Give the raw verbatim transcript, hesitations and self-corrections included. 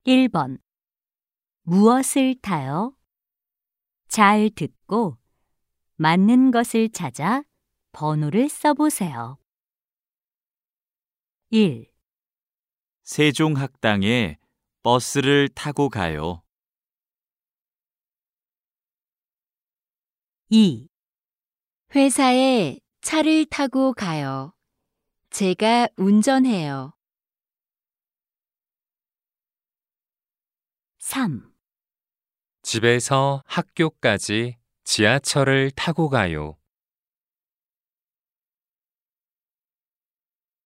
일 번 무엇을 타요? 잘 듣고 맞는 것을 찾아 번호를 써보세요. 일. 세종학당에 버스를 타고 가요. 이. 회사에 차를 타고 가요. 제가 운전해요. 삼. 집에서 학교까지 지하철을 타고 가요.